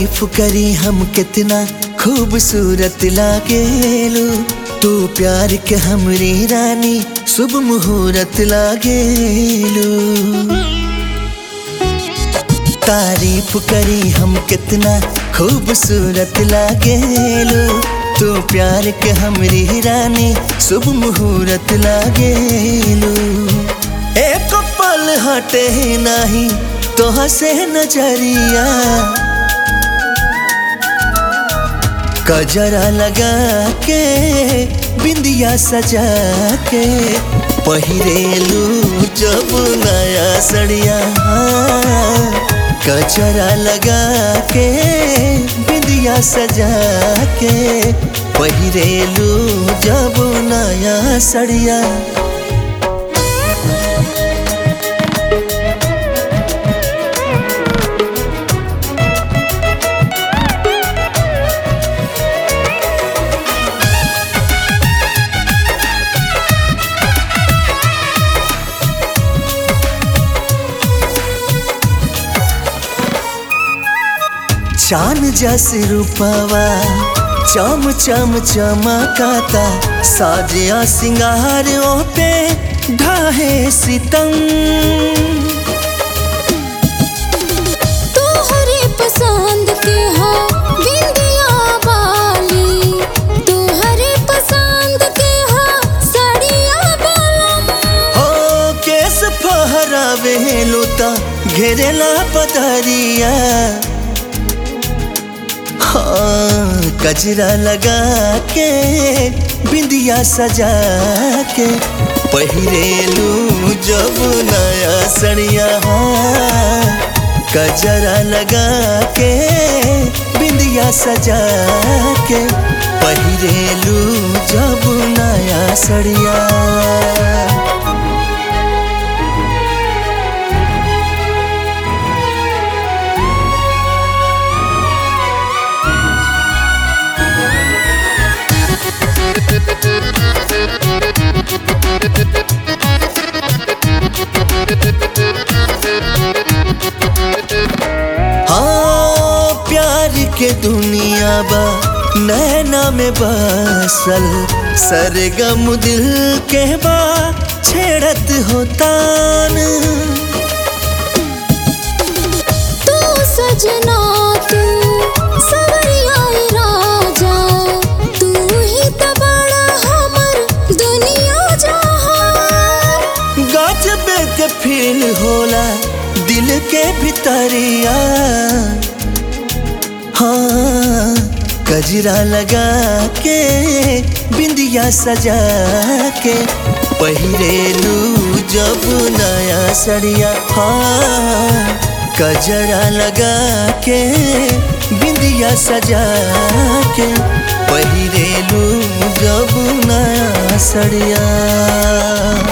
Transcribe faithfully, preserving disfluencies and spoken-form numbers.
तारीफ करी हम कितना खूबसूरत लागेलू। तू प्यार के हमरी रानी शुभ मुहूर्त लागेलू। तारीफ करी हम कितना खूबसूरत लागेलू। तू प्यार के हमरी रानी शुभ मुहूर्त लागेलू। एक पल हटे नहीं तो हसे नजरिया, गजरा लगा के बिंदिया सजा के पहिरेलू जब नया सड़िया। गजरा लगा के बिंदिया सजा के पहिरेलू जब नया सड़िया। चांद जस रूपवा चम चम चमकाता, साजिया सिंगारों पे ढाहे सितम। तोहरे पसंद के हो बिंदिया बाली, तोहरे पसंद के हो साड़िया बालम। हो केस फहरावे लुता घेरेला पतरिया। हाँ गजरा लगा के बिंदिया सजा के पहिरेलू जब नया सड़िया। गजरा लगा के बिंदिया सजा के पहिरेलू जब नया सड़िया। हाँ प्यार के दुनिया बा नैना में बसल, सरगम दिल के बा छेड़त होतान। तू सजना तू सवरिया राजा, तू ही तो बड़ा हमर दुनिया जहान। गजब के फील होला दिल के भितरिया। हाँ गजरा लगा के बिंदिया सजा के पहिरेलू जब नया सड़िया। हाँ गजरा लगा के बिंदिया सजा के पहिरेलू जब नया सड़िया।